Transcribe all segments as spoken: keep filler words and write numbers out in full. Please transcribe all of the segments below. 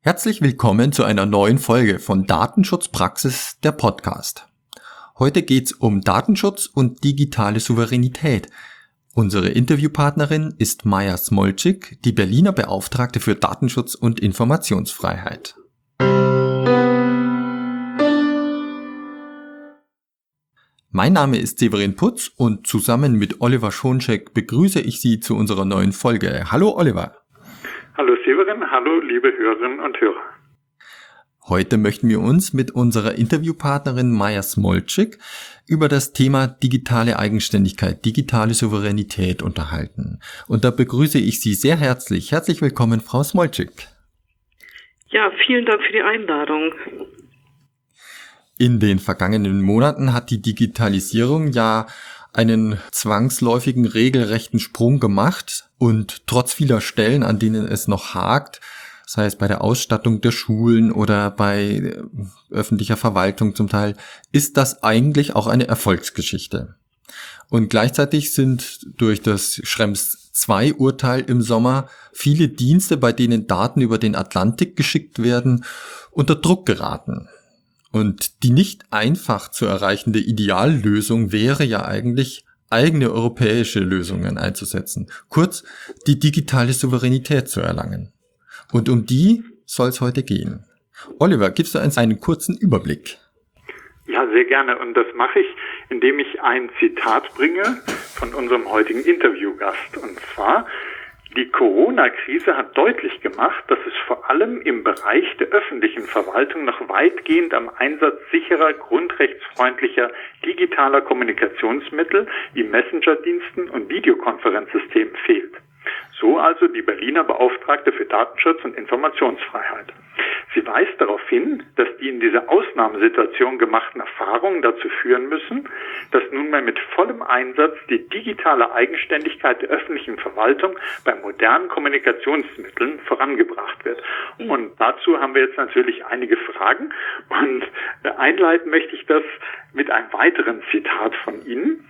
Herzlich willkommen zu einer neuen Folge von Datenschutzpraxis, der Podcast. Heute geht's um Datenschutz und digitale Souveränität. Unsere Interviewpartnerin ist Maja Smolczyk, die Berliner Beauftragte für Datenschutz und Informationsfreiheit. Mein Name ist Severin Putz und zusammen mit Oliver Schoncheck begrüße ich Sie zu unserer neuen Folge. Hallo Oliver. Hallo Severin, hallo liebe Hörerinnen und Hörer. Heute möchten wir uns mit unserer Interviewpartnerin Maja Smolczyk über das Thema digitale Eigenständigkeit, digitale Souveränität unterhalten. Und da begrüße ich Sie sehr herzlich. Herzlich willkommen, Frau Smolczyk. Ja, vielen Dank für die Einladung. In den vergangenen Monaten hat die Digitalisierung ja einen zwangsläufigen, regelrechten Sprung gemacht und trotz vieler Stellen, an denen es noch hakt, sei es bei der Ausstattung der Schulen oder bei öffentlicher Verwaltung zum Teil, ist das eigentlich auch eine Erfolgsgeschichte. Und gleichzeitig sind durch das Schrems zwei Urteil im Sommer viele Dienste, bei denen Daten über den Atlantik geschickt werden, unter Druck geraten. Und die nicht einfach zu erreichende Ideallösung wäre ja eigentlich, eigene europäische Lösungen einzusetzen. Kurz, die digitale Souveränität zu erlangen. Und um die soll es heute gehen. Oliver, gibst du uns einen kurzen Überblick? Ja, sehr gerne. Und das mache ich, indem ich ein Zitat bringe von unserem heutigen Interviewgast. Und zwar: Die Corona-Krise hat deutlich gemacht, dass es vor allem im Bereich der öffentlichen Verwaltung noch weitgehend am Einsatz sicherer, grundrechtsfreundlicher digitaler Kommunikationsmittel wie Messenger-Diensten und Videokonferenzsystemen fehlt. So also die Berliner Beauftragte für Datenschutz und Informationsfreiheit. Sie weist darauf hin, dass die in dieser Ausnahmesituation gemachten Erfahrungen dazu führen müssen, dass nunmehr mit vollem Einsatz die digitale Eigenständigkeit der öffentlichen Verwaltung bei modernen Kommunikationsmitteln vorangebracht wird. Und dazu haben wir jetzt natürlich einige Fragen. Und einleiten möchte ich das mit einem weiteren Zitat von Ihnen.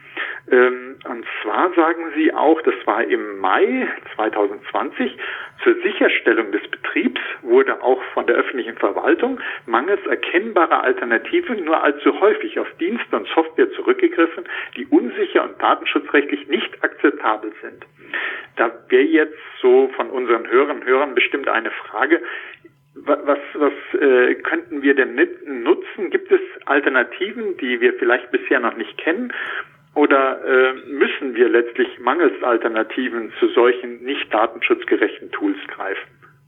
Und zwar sagen Sie auch, das war im Mai zwanzig zwanzig, zur Sicherstellung des Betriebs wurde auch von der öffentlichen Verwaltung mangels erkennbarer Alternativen nur allzu häufig auf Dienste und Software zurückgegriffen, die unsicher und datenschutzrechtlich nicht akzeptabel sind. Da wäre jetzt so von unseren Hörern und Hörern bestimmt eine Frage: Was, was äh, könnten wir denn nutzen? Gibt es Alternativen, die wir vielleicht bisher noch nicht kennen? Oder äh, müssen wir letztlich mangels Alternativen zu solchen nicht datenschutzgerechten Tools greifen?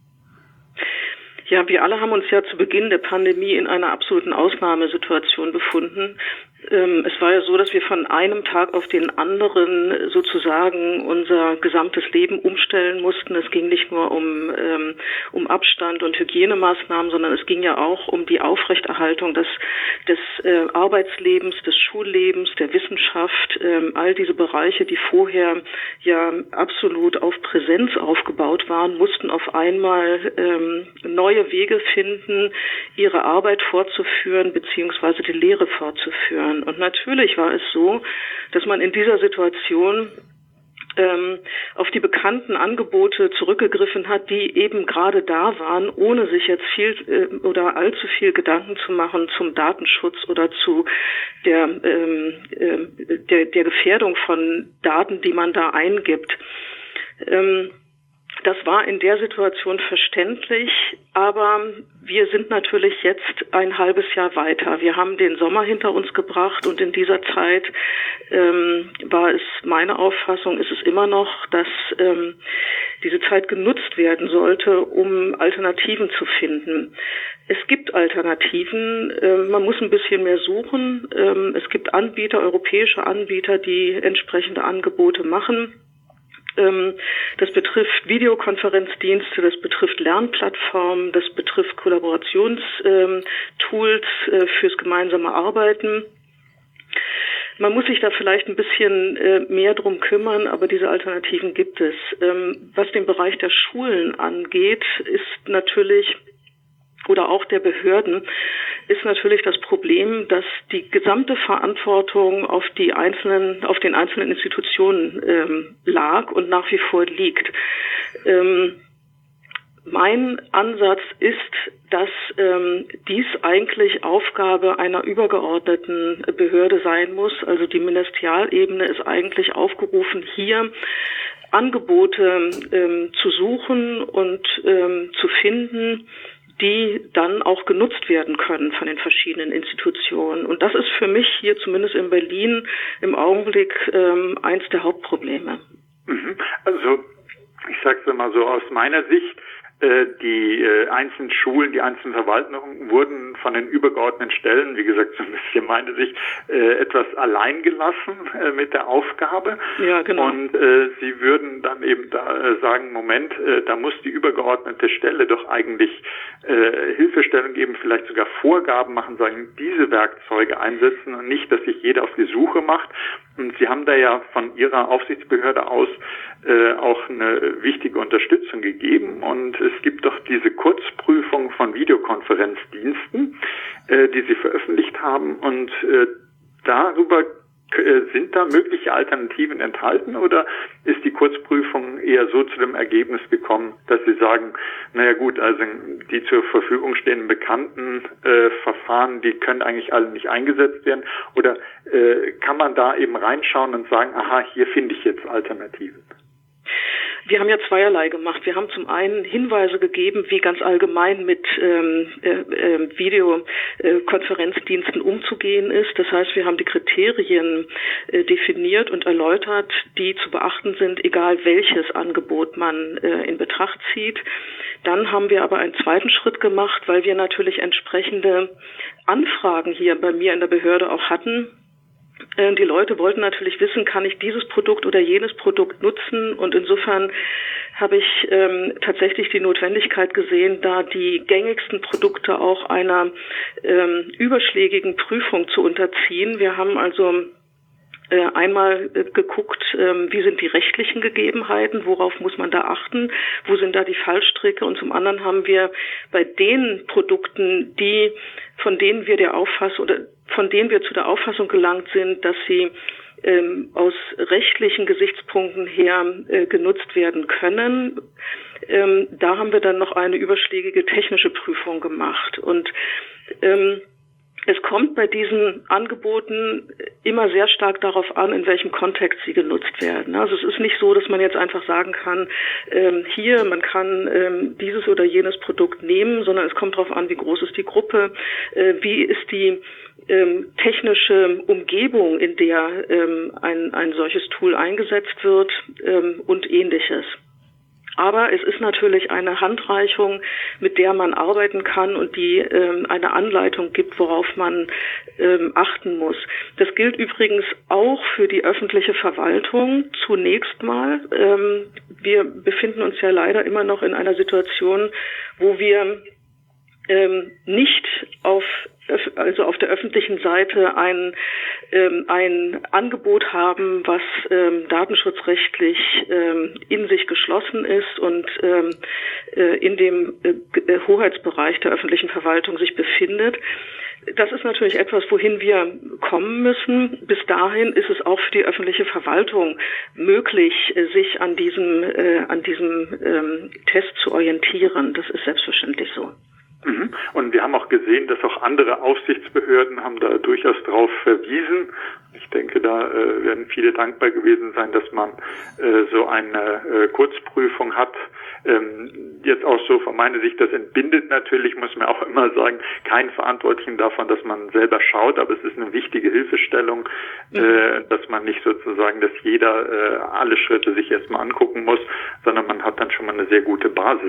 Ja, wir alle haben uns ja zu Beginn der Pandemie in einer absoluten Ausnahmesituation befunden. Ähm, es war ja so, dass wir von einem Tag auf den anderen sozusagen unser gesamtes Leben umstellen mussten. Es ging nicht nur um, ähm, um Abstand und Hygienemaßnahmen, sondern es ging ja auch um die Aufrechterhaltung des, des äh, Arbeitslebens, des Schullebens, der Wissenschaft. Ähm, all diese Bereiche, die vorher ja absolut auf Präsenz aufgebaut waren, mussten auf einmal ähm, neue Wege finden, ihre Arbeit fortzuführen beziehungsweise die Lehre fortzuführen. Und natürlich war es so, dass man in dieser Situation ähm, auf die bekannten Angebote zurückgegriffen hat, die eben gerade da waren, ohne sich jetzt viel äh, oder allzu viel Gedanken zu machen zum Datenschutz oder zu der, ähm, äh, der, der Gefährdung von Daten, die man da eingibt. Ähm, Das war in der Situation verständlich, aber wir sind natürlich jetzt ein halbes Jahr weiter. Wir haben den Sommer hinter uns gebracht und in dieser Zeit ähm, war es meine Auffassung, ist es immer noch, dass ähm, diese Zeit genutzt werden sollte, um Alternativen zu finden. Es gibt Alternativen, äh, man muss ein bisschen mehr suchen. Ähm, es gibt Anbieter, europäische Anbieter, die entsprechende Angebote machen. Das betrifft Videokonferenzdienste, das betrifft Lernplattformen, das betrifft Kollaborationstools fürs gemeinsame Arbeiten. Man muss sich da vielleicht ein bisschen mehr drum kümmern, aber diese Alternativen gibt es. Was den Bereich der Schulen angeht, ist natürlich oder auch der Behörden, ist natürlich das Problem, dass die gesamte Verantwortung auf die einzelnen, auf den einzelnen Institutionen ähm, lag und nach wie vor liegt. Ähm, mein Ansatz ist, dass ähm, dies eigentlich Aufgabe einer übergeordneten Behörde sein muss. Also die Ministerialebene ist eigentlich aufgerufen, hier Angebote ähm, zu suchen und ähm, zu finden, die dann auch genutzt werden können von den verschiedenen Institutionen. Und das ist für mich hier zumindest in Berlin im Augenblick ähm, eins der Hauptprobleme. Also ich sage es mal so aus meiner Sicht, die äh, einzelnen Schulen, die einzelnen Verwaltungen wurden von den übergeordneten Stellen, wie gesagt, so ein bisschen meine Sicht, äh, etwas allein gelassen äh, mit der Aufgabe. Ja, genau. Und äh, sie würden dann eben da äh, sagen, Moment, äh, da muss die übergeordnete Stelle doch eigentlich äh, Hilfestellung geben, vielleicht sogar Vorgaben machen, sagen, diese Werkzeuge einsetzen und nicht, dass sich jeder auf die Suche macht. Und Sie haben da ja von Ihrer Aufsichtsbehörde aus äh, auch eine wichtige Unterstützung gegeben. Und es gibt doch diese Kurzprüfung von Videokonferenzdiensten, äh, die Sie veröffentlicht haben. Und äh, darüber äh, sind da mögliche Alternativen enthalten? Oder ist die Kurzprüfung eher so zu dem Ergebnis gekommen, dass Sie sagen, naja gut, also die zur Verfügung stehenden bekannten äh, Verfahren, die können eigentlich alle nicht eingesetzt werden? Oder äh, kann man da eben reinschauen und sagen, aha, hier finde ich jetzt Alternativen? Wir haben ja zweierlei gemacht. Wir haben zum einen Hinweise gegeben, wie ganz allgemein mit ähm, äh, Videokonferenzdiensten umzugehen ist. Das heißt, wir haben die Kriterien äh, definiert und erläutert, die zu beachten sind, egal welches Angebot man äh, in Betracht zieht. Dann haben wir aber einen zweiten Schritt gemacht, weil wir natürlich entsprechende Anfragen hier bei mir in der Behörde auch hatten. Die Leute wollten natürlich wissen, kann ich dieses Produkt oder jenes Produkt nutzen, und insofern habe ich ähm, tatsächlich die Notwendigkeit gesehen, da die gängigsten Produkte auch einer ähm, überschlägigen Prüfung zu unterziehen. Wir haben also äh, einmal äh, geguckt, ähm, wie sind die rechtlichen Gegebenheiten, worauf muss man da achten, wo sind da die Fallstricke, und zum anderen haben wir bei den Produkten, die von denen wir der Auffassung oder von denen wir zu der Auffassung gelangt sind, dass sie ähm, aus rechtlichen Gesichtspunkten her äh, genutzt werden können, ähm, da haben wir dann noch eine überschlägige technische Prüfung gemacht. Und ähm, es kommt bei diesen Angeboten immer sehr stark darauf an, in welchem Kontext sie genutzt werden. Also es ist nicht so, dass man jetzt einfach sagen kann, ähm, hier, man kann ähm, dieses oder jenes Produkt nehmen, sondern es kommt darauf an, wie groß ist die Gruppe, äh, wie ist die ähm, technische Umgebung, in der ähm, ein, ein solches Tool eingesetzt wird, ähm, und Ähnliches. Aber es ist natürlich eine Handreichung, mit der man arbeiten kann und die ähm, eine Anleitung gibt, worauf man ähm, achten muss. Das gilt übrigens auch für die öffentliche Verwaltung zunächst mal. Ähm, wir befinden uns ja leider immer noch in einer Situation, wo wir ähm, nicht auf also auf der öffentlichen Seite ein ähm, ein Angebot haben, was ähm, datenschutzrechtlich ähm, in sich geschlossen ist und ähm, äh, in dem äh, Hoheitsbereich der öffentlichen Verwaltung sich befindet. Das ist natürlich etwas, wohin wir kommen müssen. Bis dahin ist es auch für die öffentliche Verwaltung möglich, sich an diesem äh, an diesem ähm, Test zu orientieren. Das ist selbstverständlich so. Und wir haben auch gesehen, dass auch andere Aufsichtsbehörden haben da durchaus drauf verwiesen. Ich denke, da äh, werden viele dankbar gewesen sein, dass man äh, so eine äh, Kurzprüfung hat. Ähm, jetzt auch so von meiner Sicht, das entbindet natürlich, muss man auch immer sagen, keinen Verantwortlichen davon, dass man selber schaut, aber es ist eine wichtige Hilfestellung, mhm. äh, dass man nicht sozusagen, dass jeder äh, alle Schritte sich erstmal angucken muss, sondern man hat dann schon mal eine sehr gute Basis.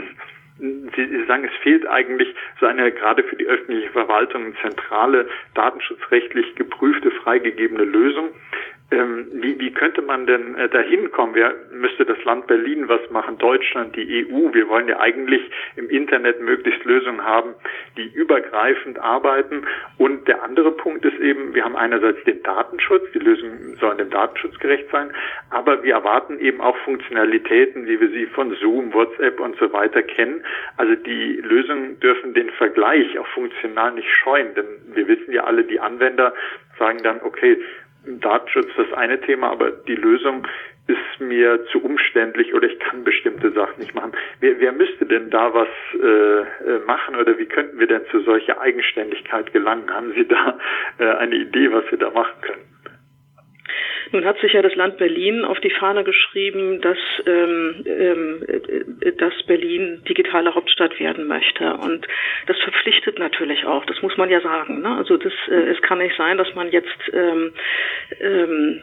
Sie sagen, es fehlt eigentlich so eine, gerade für die öffentliche Verwaltung, zentrale, datenschutzrechtlich geprüfte, freigegebene Lösung. Ähm, wie, wie könnte man denn äh, dahin kommen? Wer müsste das Land Berlin was machen? Deutschland, die E U? Wir wollen ja eigentlich im Internet möglichst Lösungen haben, die übergreifend arbeiten. Und der andere Punkt ist eben, wir haben einerseits den Datenschutz, die Lösungen sollen dem Datenschutz gerecht sein, aber wir erwarten eben auch Funktionalitäten, wie wir sie von Zoom, WhatsApp und so weiter kennen. Also die Lösungen dürfen den Vergleich auch funktional nicht scheuen, denn wir wissen ja alle, die Anwender sagen dann, okay, Datenschutz ist das eine Thema, aber die Lösung, ist mir zu umständlich oder ich kann bestimmte Sachen nicht machen. Wer, wer müsste denn da was äh, machen oder wie könnten wir denn zu solcher Eigenständigkeit gelangen? Haben Sie da äh, eine Idee, was wir da machen können? Nun hat sich ja das Land Berlin auf die Fahne geschrieben, dass, ähm, äh, dass Berlin digitale Hauptstadt werden möchte. Und das verpflichtet natürlich auch, das muss man ja sagen. Ne? Also das, äh, es kann nicht sein, dass man jetzt ähm, ähm,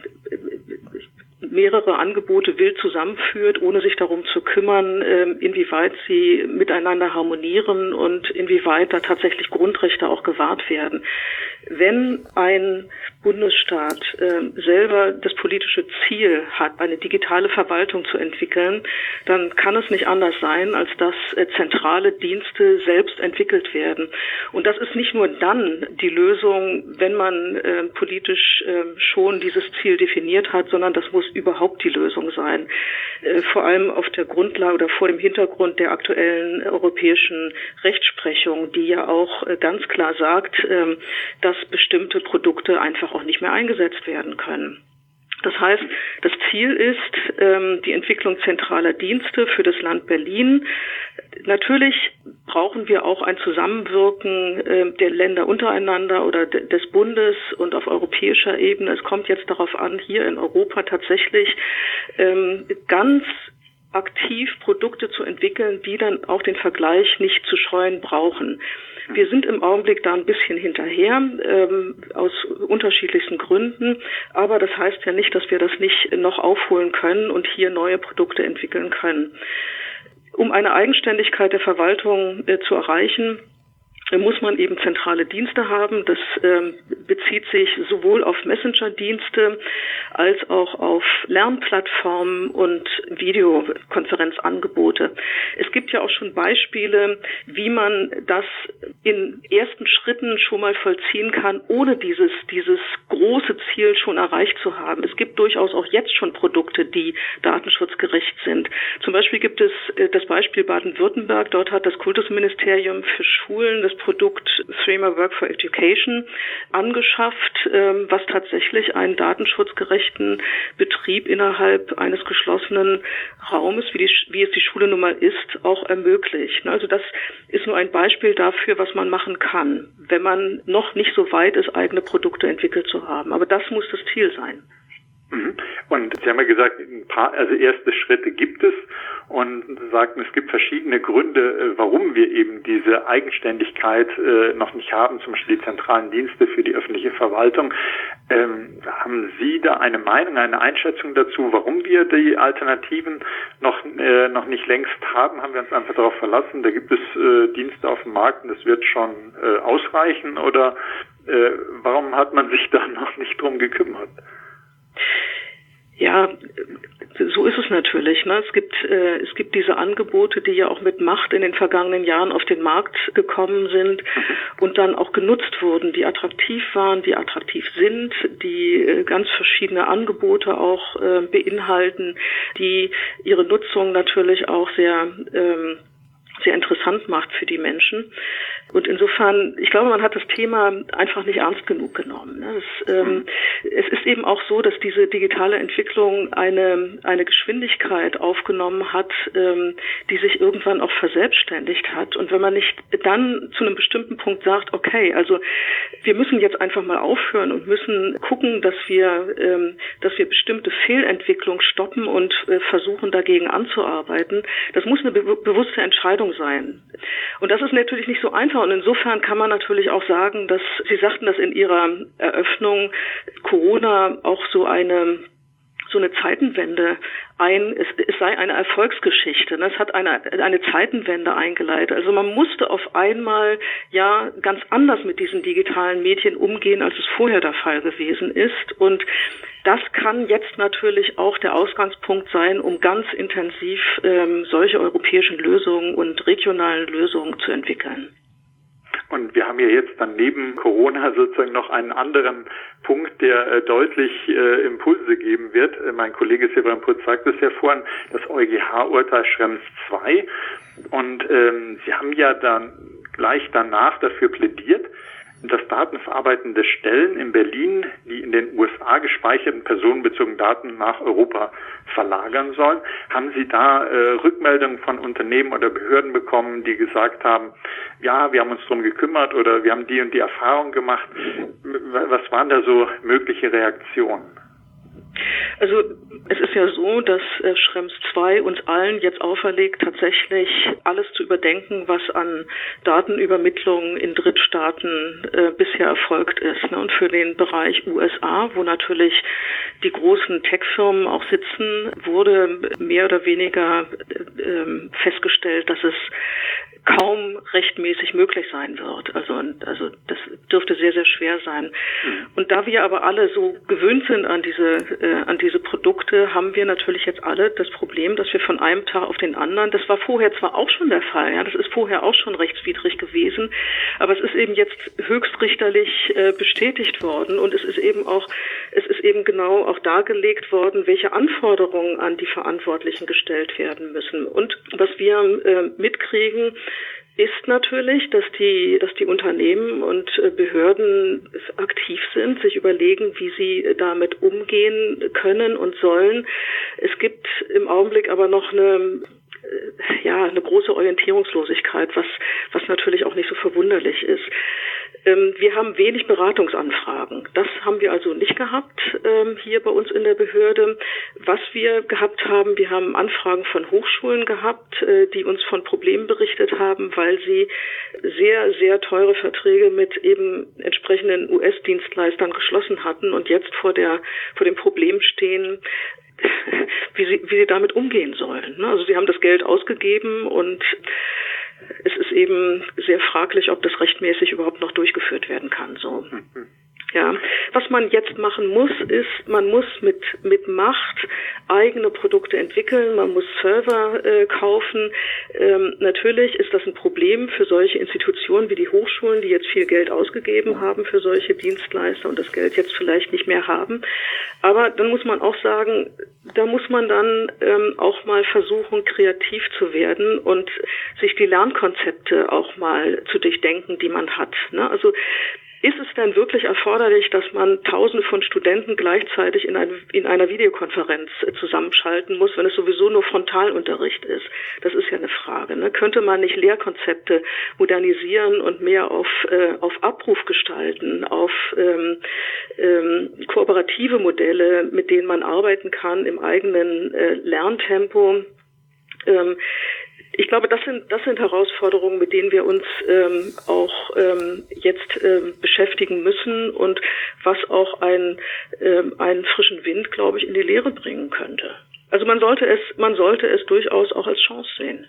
mehrere Angebote wild zusammenführt, ohne sich darum zu kümmern, inwieweit sie miteinander harmonieren und inwieweit da tatsächlich Grundrechte auch gewahrt werden. Wenn ein Bundesstaat äh, selber das politische Ziel hat, eine digitale Verwaltung zu entwickeln, dann kann es nicht anders sein, als dass äh, zentrale Dienste selbst entwickelt werden. Und das ist nicht nur dann die Lösung, wenn man äh, politisch äh, schon dieses Ziel definiert hat, sondern das muss überhaupt die Lösung sein. Äh, vor allem auf der Grundlage oder vor dem Hintergrund der aktuellen europäischen Rechtsprechung, die ja auch äh, ganz klar sagt, äh, dass bestimmte Produkte einfach auch nicht mehr eingesetzt werden können. Das heißt, das Ziel ist ähm, die Entwicklung zentraler Dienste für das Land Berlin. Natürlich brauchen wir auch ein Zusammenwirken äh, der Länder untereinander oder de- des Bundes und auf europäischer Ebene. Es kommt jetzt darauf an, hier in Europa tatsächlich ähm, ganz aktiv Produkte zu entwickeln, die dann auch den Vergleich nicht zu scheuen brauchen. Wir sind im Augenblick da ein bisschen hinterher, ähm, aus unterschiedlichsten Gründen. Aber das heißt ja nicht, dass wir das nicht noch aufholen können und hier neue Produkte entwickeln können. Um eine Eigenständigkeit der Verwaltung äh, zu erreichen, muss man eben zentrale Dienste haben. Das ähm, bezieht sich sowohl auf Messenger-Dienste als auch auf Lernplattformen und Videokonferenzangebote. Es gibt ja auch schon Beispiele, wie man das in ersten Schritten schon mal vollziehen kann, ohne dieses, dieses große Ziel schon erreicht zu haben. Es gibt durchaus auch jetzt schon Produkte, die datenschutzgerecht sind. Zum Beispiel gibt es äh, das Beispiel Baden-Württemberg. Dort hat das Kultusministerium für Schulen das Produkt Threema Work for Education angeschafft, ähm, was tatsächlich einen datenschutzgerechten Betrieb innerhalb eines geschlossenen Raumes, wie, die, wie es die Schule nun mal ist, auch ermöglicht. Also das ist nur ein Beispiel dafür, was man machen kann, wenn man noch nicht so weit ist, eigene Produkte entwickelt zu haben. Aber das muss das Ziel sein. Und Sie haben ja gesagt, ein paar, also erste Schritte gibt es und sagten, es gibt verschiedene Gründe, warum wir eben diese Eigenständigkeit äh, noch nicht haben, zum Beispiel die zentralen Dienste für die öffentliche Verwaltung. Ähm, haben Sie da eine Meinung, eine Einschätzung dazu, warum wir die Alternativen noch äh, noch nicht längst haben? Haben wir uns einfach darauf verlassen, da gibt es äh, Dienste auf dem Markt und das wird schon äh, ausreichen, oder äh, warum hat man sich da noch nicht drum gekümmert? Ja, so ist es natürlich. Ne? Es gibt äh, es gibt diese Angebote, die ja auch mit Macht in den vergangenen Jahren auf den Markt gekommen sind und dann auch genutzt wurden, die attraktiv waren, die attraktiv sind, die äh, ganz verschiedene Angebote auch äh, beinhalten, die ihre Nutzung natürlich auch sehr ähm, sehr interessant macht für die Menschen. Und insofern, ich glaube, man hat das Thema einfach nicht ernst genug genommen. Es, ähm, es ist eben auch so, dass diese digitale Entwicklung eine eine Geschwindigkeit aufgenommen hat, ähm, die sich irgendwann auch verselbstständigt hat. Und wenn man nicht dann zu einem bestimmten Punkt sagt, okay, also wir müssen jetzt einfach mal aufhören und müssen gucken, dass wir ähm, dass wir bestimmte Fehlentwicklung stoppen und äh, versuchen, dagegen anzuarbeiten, das muss eine be- bewusste Entscheidung sein. Und das ist natürlich nicht so einfach. Und insofern kann man natürlich auch sagen, dass Sie sagten das in Ihrer Eröffnung, Corona auch so eine so eine Zeitenwende ein, es, es sei eine Erfolgsgeschichte. Es hat eine, eine Zeitenwende eingeleitet. Also man musste auf einmal ja ganz anders mit diesen digitalen Medien umgehen, als es vorher der Fall gewesen ist. Und das kann jetzt natürlich auch der Ausgangspunkt sein, um ganz intensiv ähm, solche europäischen Lösungen und regionalen Lösungen zu entwickeln. Und wir haben ja jetzt dann neben Corona sozusagen noch einen anderen Punkt, der äh, deutlich äh, Impulse geben wird. Äh, mein Kollege Severin Putz sagt es ja vorhin, das EuGH-Urteil Schrems zwei. Und ähm, Sie haben ja dann gleich danach dafür plädiert, dass datenverarbeitende Stellen in Berlin die in den U S A gespeicherten personenbezogenen Daten nach Europa verlagern sollen. Haben Sie da äh, Rückmeldungen von Unternehmen oder Behörden bekommen, die gesagt haben, ja, wir haben uns darum gekümmert oder wir haben die und die Erfahrung gemacht? Was waren da so mögliche Reaktionen? Also es ist ja so, dass äh, Schrems zwei uns allen jetzt auferlegt, tatsächlich alles zu überdenken, was an Datenübermittlung in Drittstaaten äh, bisher erfolgt ist. Ne? Und für den Bereich U S A, wo natürlich die großen Tech-Firmen auch sitzen, wurde mehr oder weniger äh, festgestellt, dass es kaum rechtmäßig möglich sein wird. Also, also das dürfte sehr, sehr schwer sein. Und da wir aber alle so gewöhnt sind an diese, äh, an diese Produkte, haben wir natürlich jetzt alle das Problem, dass wir von einem Tag auf den anderen, das war vorher zwar auch schon der Fall, ja, das ist vorher auch schon rechtswidrig gewesen, aber es ist eben jetzt höchstrichterlich äh, bestätigt worden und es ist eben auch, es ist eben genau auch dargelegt worden, welche Anforderungen an die Verantwortlichen gestellt werden müssen. Und was wir äh, mitkriegen, ist natürlich, dass die, dass die Unternehmen und Behörden aktiv sind, sich überlegen, wie sie damit umgehen können und sollen. Es gibt im Augenblick aber noch eine, ja, eine große Orientierungslosigkeit, was, was natürlich auch nicht so verwunderlich ist. Wir haben wenig Beratungsanfragen. Das haben wir also nicht gehabt ähm, hier bei uns in der Behörde. Was wir gehabt haben, wir haben Anfragen von Hochschulen gehabt, äh, die uns von Problemen berichtet haben, weil sie sehr, sehr teure Verträge mit eben entsprechenden U S-Dienstleistern geschlossen hatten und jetzt vor der vor dem Problem stehen, wie sie, wie sie damit umgehen sollen. Also sie haben das Geld ausgegeben und es ist eben sehr fraglich, ob das rechtmäßig überhaupt noch durchgeführt werden kann. So. Ja, was man jetzt machen muss, ist, man muss mit mit Macht eigene Produkte entwickeln, man muss Server äh, kaufen. Ähm, natürlich ist das ein Problem für solche Institutionen wie die Hochschulen, die jetzt viel Geld ausgegeben haben für solche Dienstleister und das Geld jetzt vielleicht nicht mehr haben. Aber dann muss man auch sagen, da muss man dann ähm, auch mal versuchen, kreativ zu werden und sich die Lernkonzepte auch mal zu durchdenken, die man hat. Ne? Also ist es denn wirklich erforderlich, dass man Tausende von Studenten gleichzeitig in, ein, in einer Videokonferenz zusammenschalten muss, wenn es sowieso nur Frontalunterricht ist? Das ist ja eine Frage. Ne? Könnte man nicht Lehrkonzepte modernisieren und mehr auf, äh, auf Abruf gestalten, auf ähm, ähm, kooperative Modelle, mit denen man arbeiten kann im eigenen äh, Lerntempo? Ähm, Ich glaube, das sind das sind Herausforderungen, mit denen wir uns ähm, auch ähm, jetzt ähm, beschäftigen müssen und was auch ein, ähm, einen frischen Wind, glaube ich, in die Lehre bringen könnte. Also man sollte es man sollte es durchaus auch als Chance sehen.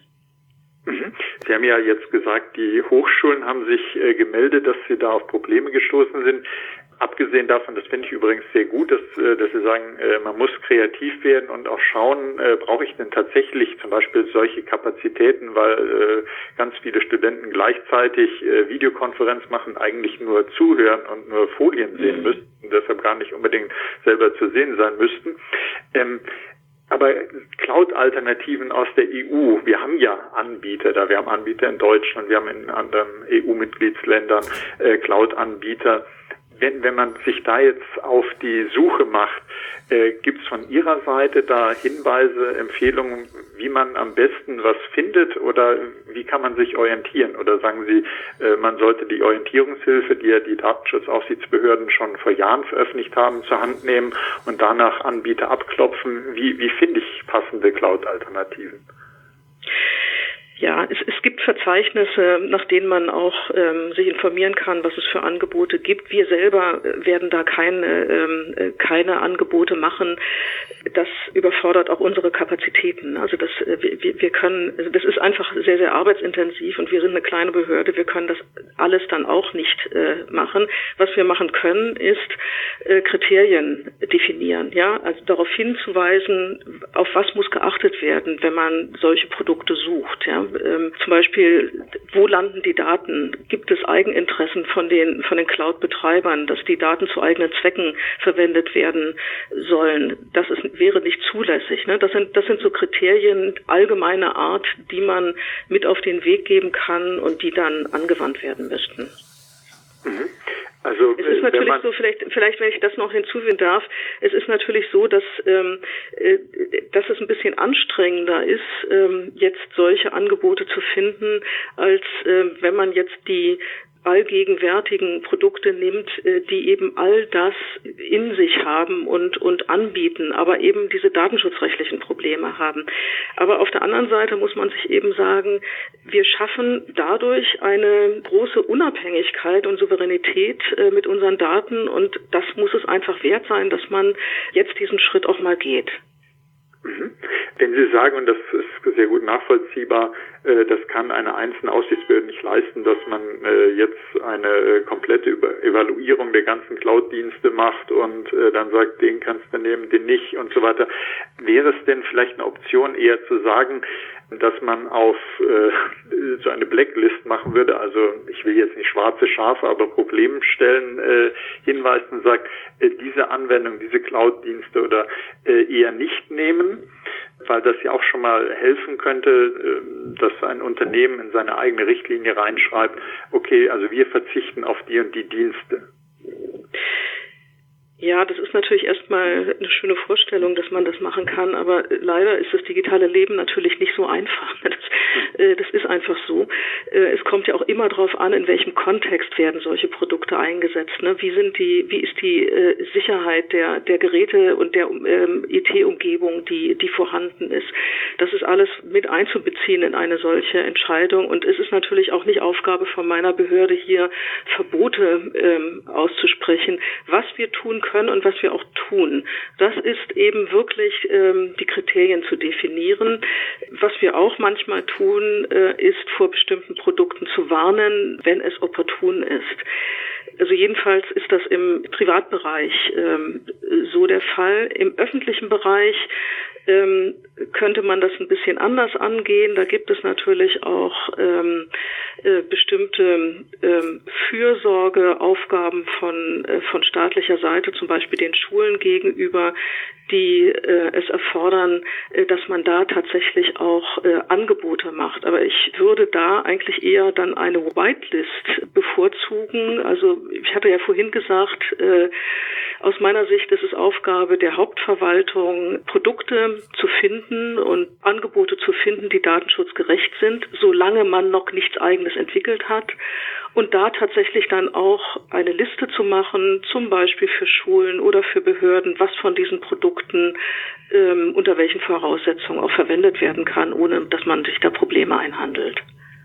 Sie haben ja jetzt gesagt, die Hochschulen haben sich äh, gemeldet, dass sie da auf Probleme gestoßen sind. Abgesehen davon, das finde ich übrigens sehr gut, dass, dass Sie sagen, man muss kreativ werden und auch schauen, brauche ich denn tatsächlich zum Beispiel solche Kapazitäten, weil ganz viele Studenten gleichzeitig Videokonferenz machen, eigentlich nur zuhören und nur Folien sehen müssten und deshalb gar nicht unbedingt selber zu sehen sein müssten. Aber Cloud-Alternativen aus der E U, wir haben ja Anbieter da, wir haben Anbieter in Deutschland, wir haben in anderen E U-Mitgliedsländern Cloud-Anbieter. Wenn, wenn man sich da jetzt auf die Suche macht, äh, gibt es von Ihrer Seite da Hinweise, Empfehlungen, wie man am besten was findet oder wie kann man sich orientieren? Oder sagen Sie, äh, man sollte die Orientierungshilfe, die ja die Datenschutzaufsichtsbehörden schon vor Jahren veröffentlicht haben, zur Hand nehmen und danach Anbieter abklopfen? Wie, wie finde ich passende Cloud-Alternativen? Ja, es, es gibt Verzeichnisse, nach denen man auch ähm, sich informieren kann, was es für Angebote gibt. Wir selber werden da keine, ähm, keine Angebote machen. Das überfordert auch unsere Kapazitäten. Also das, wir, wir können, also das ist einfach sehr, sehr arbeitsintensiv und wir sind eine kleine Behörde. Wir können das alles dann auch nicht äh, machen. Was wir machen können, ist äh, Kriterien definieren. Ja, also darauf hinzuweisen, auf was muss geachtet werden, wenn man solche Produkte sucht. Ja. Ähm, zum Beispiel, wo landen die Daten? Gibt es Eigeninteressen von den von den Cloud-Betreibern, dass die Daten zu eigenen Zwecken verwendet werden sollen? Das ist, wäre nicht zulässig. Ne? Das sind das sind so Kriterien allgemeiner Art, die man mit auf den Weg geben kann und die dann angewandt werden müssten. Mhm. Also, es ist natürlich so, vielleicht, vielleicht, wenn ich das noch hinzufügen darf, es ist natürlich so, dass, ähm, äh, dass es ein bisschen anstrengender ist, ähm, jetzt solche Angebote zu finden, als äh, wenn man jetzt die allgegenwärtigen Produkte nimmt, die eben all das in sich haben und und anbieten, aber eben diese datenschutzrechtlichen Probleme haben. Aber auf der anderen Seite muss man sich eben sagen, wir schaffen dadurch eine große Unabhängigkeit und Souveränität mit unseren Daten, und das muss es einfach wert sein, dass man jetzt diesen Schritt auch mal geht. Wenn Sie sagen, und das ist sehr gut nachvollziehbar, das kann eine einzelne Aufsichtsbehörde nicht leisten, dass man jetzt eine komplette Evaluierung der ganzen Cloud-Dienste macht und dann sagt, den kannst du nehmen, den nicht und so weiter. Wäre es denn vielleicht eine Option, eher zu sagen, dass man auf äh, so eine Blacklist machen würde, also ich will jetzt nicht schwarze Schafe, aber Problemstellen äh, hinweisen und sagt, äh, diese Anwendung, diese Cloud-Dienste oder äh, eher nicht nehmen, weil das ja auch schon mal helfen könnte, äh, dass ein Unternehmen in seine eigene Richtlinie reinschreibt, okay, also wir verzichten auf die und die Dienste. Ja, das ist natürlich erstmal eine schöne Vorstellung, dass man das machen kann, aber leider ist das digitale Leben natürlich nicht so einfach. Das, äh, das ist einfach so. Äh, es kommt ja auch immer darauf an, in welchem Kontext werden solche Produkte eingesetzt. Ne? Wie sind die, wie ist die äh, Sicherheit der der Geräte und der ähm, I T-Umgebung, die die vorhanden ist? Das ist alles mit einzubeziehen in eine solche Entscheidung, und es ist natürlich auch nicht Aufgabe von meiner Behörde, hier Verbote ähm, auszusprechen. Was wir tun können und was wir auch tun, das ist eben wirklich ähm, die Kriterien zu definieren. Was wir auch manchmal tun, äh, ist, vor bestimmten Produkten zu warnen, wenn es opportun ist. Also jedenfalls ist das im Privatbereich ähm, so der Fall. Im öffentlichen Bereich ähm, könnte man das ein bisschen anders angehen. Da gibt es natürlich auch ähm, äh, bestimmte ähm, Fürsorgeaufgaben von äh, von staatlicher Seite, zum Beispiel den Schulen gegenüber, die äh, es erfordern, äh, dass man da tatsächlich auch äh, Angebote macht. Aber ich würde da eigentlich eher dann eine Whitelist bevorzugen. Also ich hatte ja vorhin gesagt, äh, aus meiner Sicht ist es Aufgabe der Hauptverwaltung, Produkte zu finden und Angebote zu finden, die datenschutzgerecht sind, solange man noch nichts Eigenes entwickelt hat. Und da tatsächlich dann auch eine Liste zu machen, zum Beispiel für Schulen oder für Behörden, was von diesen Produkten ähm, unter welchen Voraussetzungen auch verwendet werden kann, ohne dass man sich da Probleme einhandelt.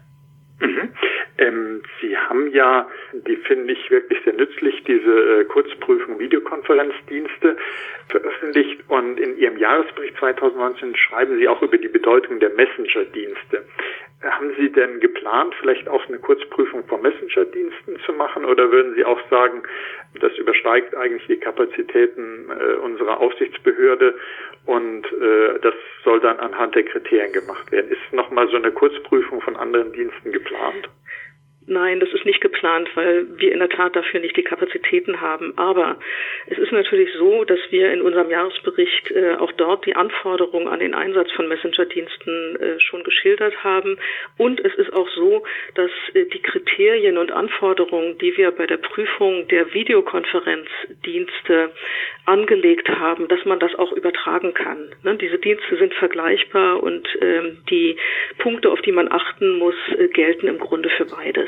Mhm. Ähm, Sie haben ja, die finde ich wirklich sehr nützlich, diese äh, Kurzprüfung Videokonferenzdienste veröffentlicht, und in Ihrem Jahresbericht zwanzig neunzehn schreiben Sie auch über die Bedeutung der Messenger-Dienste. Haben Sie denn geplant, vielleicht auch eine Kurzprüfung von Messenger-Diensten zu machen, oder würden Sie auch sagen, das übersteigt eigentlich die Kapazitäten äh, unserer Aufsichtsbehörde und äh, das soll dann anhand der Kriterien gemacht werden? Ist nochmal so eine Kurzprüfung von anderen Diensten geplant? Nein, das ist nicht geplant, weil wir in der Tat dafür nicht die Kapazitäten haben. Aber es ist natürlich so, dass wir in unserem Jahresbericht äh, auch dort die Anforderungen an den Einsatz von Messenger-Diensten äh, schon geschildert haben. Und es ist auch so, dass äh, die Kriterien und Anforderungen, die wir bei der Prüfung der Videokonferenzdienste angelegt haben, dass man das auch übertragen kann. Ne? Diese Dienste sind vergleichbar, und ähm, die Punkte, auf die man achten muss, äh, gelten im Grunde für beides.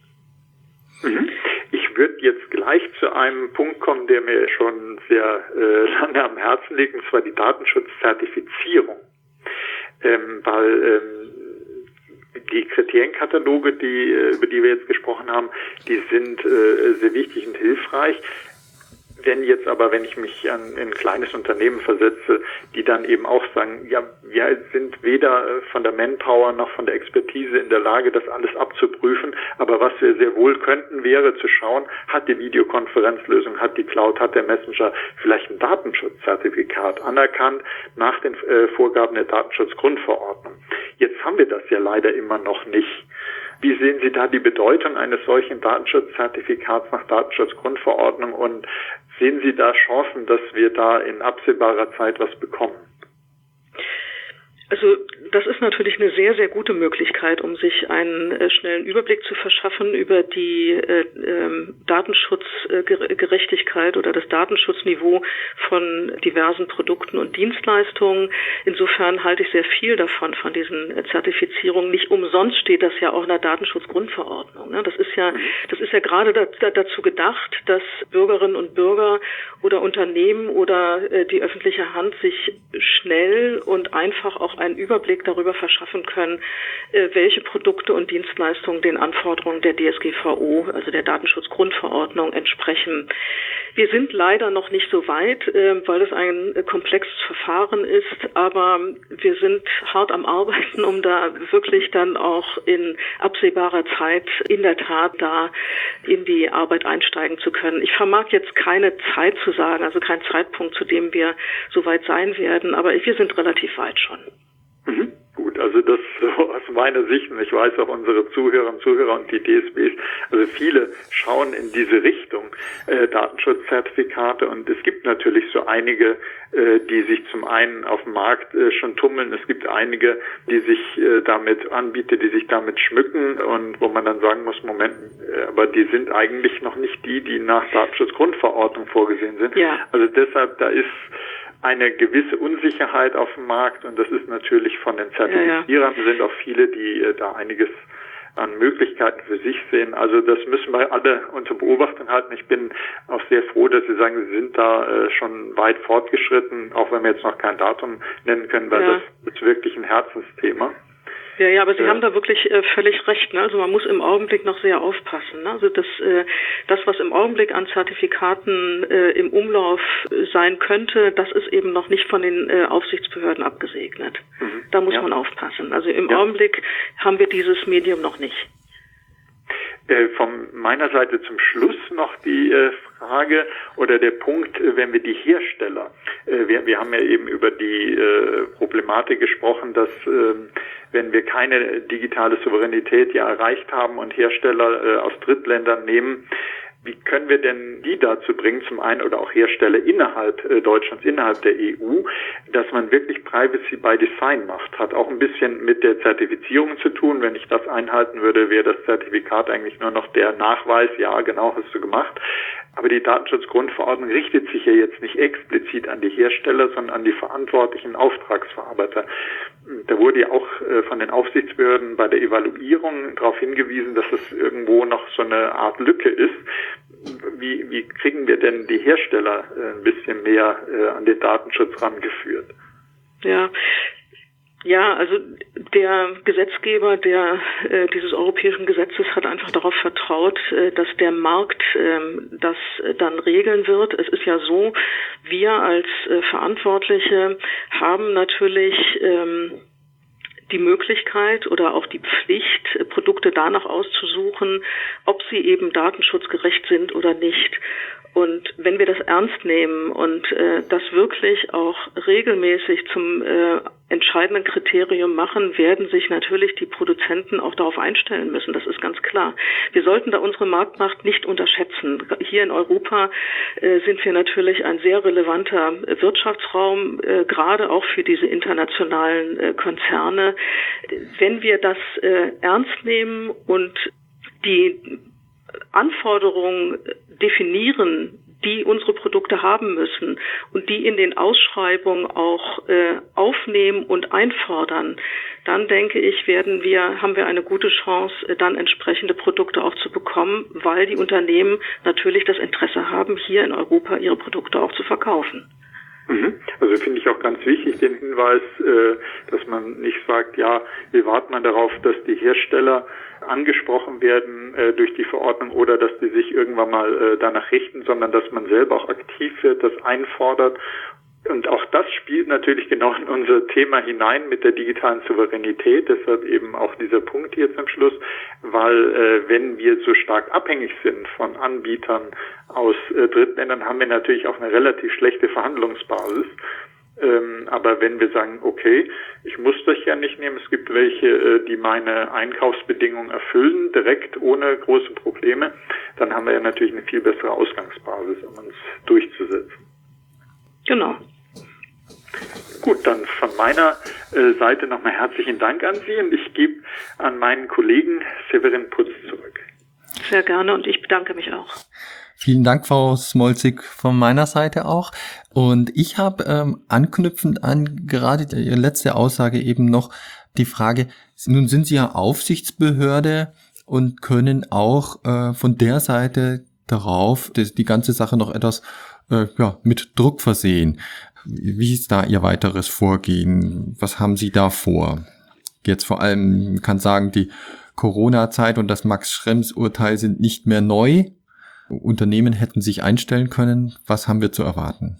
Ich würde jetzt gleich zu einem Punkt kommen, der mir schon sehr äh, lange am Herzen liegt, und zwar die Datenschutzzertifizierung. Ähm, weil ähm, die Kriterienkataloge, die, über die wir jetzt gesprochen haben, die sind äh, sehr wichtig und hilfreich. Wenn jetzt aber, wenn ich mich an ein kleines Unternehmen versetze, die dann eben auch sagen, ja, wir sind weder von der Manpower noch von der Expertise in der Lage, das alles abzuprüfen, aber was wir sehr wohl könnten, wäre zu schauen, hat die Videokonferenzlösung, hat die Cloud, hat der Messenger vielleicht ein Datenschutzzertifikat anerkannt nach den äh, Vorgaben der Datenschutzgrundverordnung. Jetzt haben wir das ja leider immer noch nicht. Wie sehen Sie da die Bedeutung eines solchen Datenschutzzertifikats nach Datenschutzgrundverordnung, und sehen Sie da Chancen, dass wir da in absehbarer Zeit was bekommen? Also das ist natürlich eine sehr, sehr gute Möglichkeit, um sich einen äh, schnellen Überblick zu verschaffen über die äh, äh, Datenschutzgerechtigkeit äh, oder das Datenschutzniveau von diversen Produkten und Dienstleistungen. Insofern halte ich sehr viel davon, von diesen äh, Zertifizierungen. Nicht umsonst steht das ja auch in der Datenschutzgrundverordnung. Ne? Das ist ja, das ist ja gerade da, da, dazu gedacht, dass Bürgerinnen und Bürger oder Unternehmen oder äh, die öffentliche Hand sich schnell und einfach auch einen Überblick darüber verschaffen können, äh, welche Produkte und Dienstleistungen den Anforderungen der D S G V O, also der Datenschutzgrundverordnung, entsprechen. Wir sind leider noch nicht so weit, äh, weil es ein äh, komplexes Verfahren ist, aber wir sind hart am Arbeiten, um da wirklich dann auch in absehbarer Zeit in der Tat da in die Arbeit einsteigen zu können. Ich vermag jetzt keine Zeit zu sagen, also keinen Zeitpunkt, zu dem wir so weit sein werden, aber wir sind relativ weit schon. Mhm. Gut, also das so aus meiner Sicht, und ich weiß auch unsere Zuhörerinnen und Zuhörer und die D S Bs, also viele schauen in diese Richtung, äh, Datenschutzzertifikate, und es gibt natürlich so einige, äh, die sich zum einen auf dem Markt äh, schon tummeln, es gibt einige, die sich äh, damit anbieten, die sich damit schmücken und wo man dann sagen muss, Moment, äh, aber die sind eigentlich noch nicht die, die nach Datenschutzgrundverordnung vorgesehen sind. Ja. Also deshalb, da ist eine gewisse Unsicherheit auf dem Markt, und das ist natürlich von den Zertifizierern, ja, ja. sind auch viele, die äh, da einiges an Möglichkeiten für sich sehen. Also das müssen wir alle unter Beobachtung halten. Ich bin auch sehr froh, dass Sie sagen, Sie sind da äh, schon weit fortgeschritten, auch wenn wir jetzt noch kein Datum nennen können, weil ja. das ist wirklich ein Herzensthema. Ja, ja, aber Sie ja. haben da wirklich äh, völlig recht. Ne? Also man muss im Augenblick noch sehr aufpassen. Ne? Also das, äh, das, was im Augenblick an Zertifikaten äh, im Umlauf äh, sein könnte, das ist eben noch nicht von den äh, Aufsichtsbehörden abgesegnet. Mhm. Da muss ja. man aufpassen. Also im ja. Augenblick haben wir dieses Medium noch nicht. Äh, von meiner Seite zum Schluss noch die äh, Frage oder der Punkt, äh, wenn wir die Hersteller, äh, wir, wir haben ja eben über die äh, Problematik gesprochen, dass äh, wenn wir keine digitale Souveränität ja erreicht haben und Hersteller äh, aus Drittländern nehmen, wie können wir denn die dazu bringen, zum einen oder auch Hersteller innerhalb äh, Deutschlands, innerhalb der E U, dass man wirklich Privacy by Design macht? Hat auch ein bisschen mit der Zertifizierung zu tun. Wenn ich das einhalten würde, wäre das Zertifikat eigentlich nur noch der Nachweis, ja, genau, hast du gemacht. Aber die Datenschutzgrundverordnung richtet sich ja jetzt nicht explizit an die Hersteller, sondern an die verantwortlichen Auftragsverarbeiter. Da wurde ja auch äh, von den Aufsichtsbehörden bei der Evaluierung darauf hingewiesen, dass es irgendwo noch so eine Art Lücke ist. Wie, wie kriegen wir denn die Hersteller äh, ein bisschen mehr äh, an den Datenschutz rangeführt? Ja. Ja, also der Gesetzgeber der äh, dieses europäischen Gesetzes hat einfach darauf vertraut, äh, dass der Markt äh, das äh, dann regeln wird. Es ist ja so, wir als äh, Verantwortliche haben natürlich ähm, die Möglichkeit oder auch die Pflicht, Produkte danach auszusuchen, ob sie eben datenschutzgerecht sind oder nicht. Und wenn wir das ernst nehmen und äh, das wirklich auch regelmäßig zum äh, entscheidenden Kriterium machen, werden sich natürlich die Produzenten auch darauf einstellen müssen. Das ist ganz klar. Wir sollten da unsere Marktmacht nicht unterschätzen. Hier in Europa äh, sind wir natürlich ein sehr relevanter Wirtschaftsraum, äh, gerade auch für diese internationalen äh, Konzerne. Wenn wir das äh, ernst nehmen und die Anforderungen definieren, die unsere Produkte haben müssen und die in den Ausschreibungen auch äh, aufnehmen und einfordern, dann denke ich, werden wir, haben wir eine gute Chance, äh, dann entsprechende Produkte auch zu bekommen, weil die Unternehmen natürlich das Interesse haben, hier in Europa ihre Produkte auch zu verkaufen. Also finde ich auch ganz wichtig den Hinweis, dass man nicht sagt, ja, wir warten mal darauf, dass die Hersteller angesprochen werden durch die Verordnung oder dass die sich irgendwann mal danach richten, sondern dass man selber auch aktiv wird, das einfordert. Und auch das spielt natürlich genau in unser Thema hinein mit der digitalen Souveränität. Deshalb eben auch dieser Punkt hier zum Schluss, weil äh, wenn wir so stark abhängig sind von Anbietern aus äh, Drittländern, haben wir natürlich auch eine relativ schlechte Verhandlungsbasis. Ähm, aber wenn wir sagen, okay, ich muss das ja nicht nehmen, es gibt welche, äh, die meine Einkaufsbedingungen erfüllen, direkt ohne große Probleme, dann haben wir ja natürlich eine viel bessere Ausgangsbasis, um uns durchzusetzen. Genau. Gut, dann von meiner äh, Seite nochmal herzlichen Dank an Sie und ich gebe an meinen Kollegen Severin Putz zurück. Sehr gerne und ich bedanke mich auch. Vielen Dank, Frau Smolzik, von meiner Seite auch. Und ich habe ähm, anknüpfend an gerade die letzte Aussage eben noch die Frage, nun sind Sie ja Aufsichtsbehörde und können auch äh, von der Seite darauf die, die ganze Sache noch etwas äh, ja, mit Druck versehen. Wie ist da Ihr weiteres Vorgehen? Was haben Sie da vor? Jetzt vor allem, man kann sagen, die Corona-Zeit und das Max-Schrems-Urteil sind nicht mehr neu. Unternehmen hätten sich einstellen können. Was haben wir zu erwarten?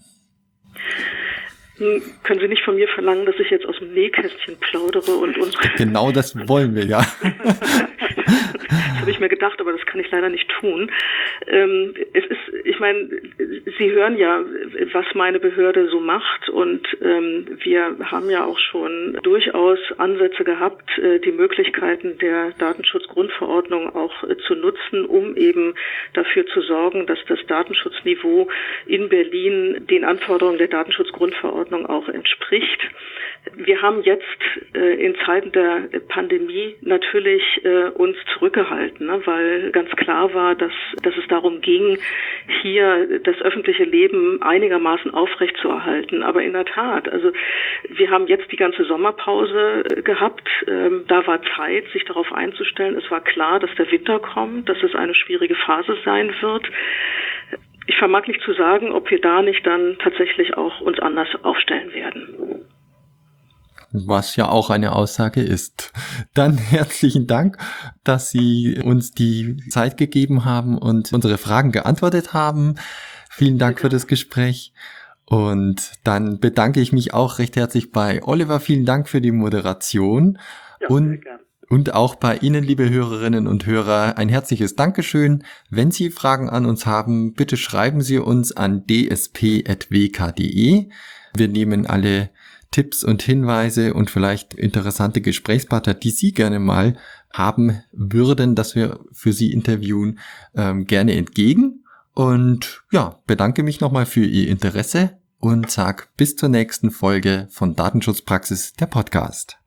Können Sie nicht von mir verlangen, dass ich jetzt aus dem Nähkästchen plaudere und unsere... Genau das wollen wir, ja. Das habe ich mir gedacht, aber das kann ich leider nicht tun. Ähm, es ist, ich meine, Sie hören ja, was meine Behörde so macht und ähm, wir haben ja auch schon durchaus Ansätze gehabt, äh, die Möglichkeiten der Datenschutzgrundverordnung auch äh, zu nutzen, um eben dafür zu sorgen, dass das Datenschutzniveau in Berlin den Anforderungen der Datenschutzgrundverordnung auch entspricht. Wir haben jetzt äh, in Zeiten der Pandemie natürlich äh, uns zurückgehalten, ne, weil ganz klar war, dass, dass es darum ging, hier das öffentliche Leben einigermaßen aufrechtzuerhalten. Aber in der Tat, also wir haben jetzt die ganze Sommerpause äh, gehabt. Ähm, da war Zeit, sich darauf einzustellen. Es war klar, dass der Winter kommt, dass es eine schwierige Phase sein wird. Ich vermag nicht zu sagen, ob wir da nicht dann tatsächlich auch uns anders aufstellen werden. Was ja auch eine Aussage ist. Dann herzlichen Dank, dass Sie uns die Zeit gegeben haben und unsere Fragen geantwortet haben. Vielen Dank für das Gespräch. Und dann bedanke ich mich auch recht herzlich bei Oliver. Vielen Dank für die Moderation. Ja, und sehr gern. Und auch bei Ihnen, liebe Hörerinnen und Hörer, ein herzliches Dankeschön. Wenn Sie Fragen an uns haben, bitte schreiben Sie uns an d s p at w k punkt d e. Wir nehmen alle Tipps und Hinweise und vielleicht interessante Gesprächspartner, die Sie gerne mal haben würden, dass wir für Sie interviewen, ähm, gerne entgegen. Und ja, bedanke mich nochmal für Ihr Interesse und sag bis zur nächsten Folge von Datenschutzpraxis, der Podcast.